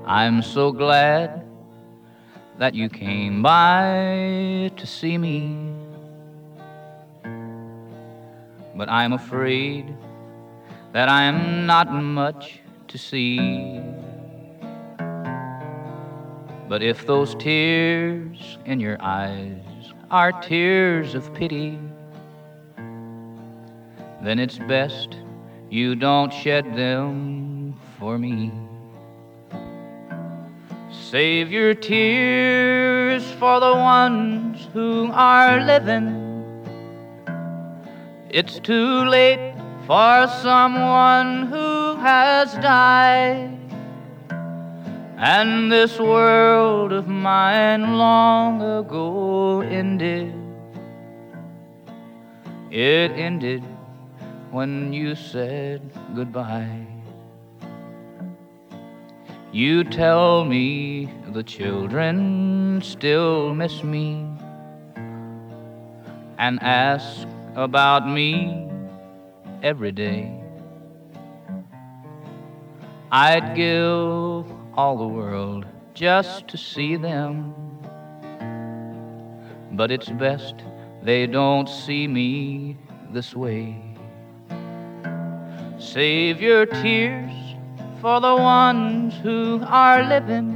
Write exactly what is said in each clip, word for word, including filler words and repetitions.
I'm so glad that you came by to see me, but I'm afraid that I'm not much to see. But if those tears in your eyes are tears of pity, then it's best you don't shed them for me. Save your tears for the ones who are living. It's too late for someone who has died. And this world of mine long ago ended. It ended when you said goodbye. You tell me the children still miss me and ask about me every day. I'd give all the world just to see them, but it's best they don't see me this way. Save your tears for the ones who are living.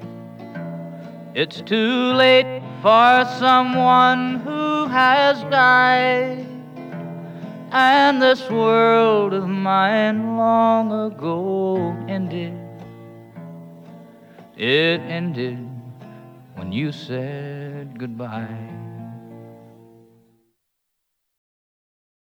It's too late for someone who has died. And this world of mine long ago ended. It ended when you said goodbye.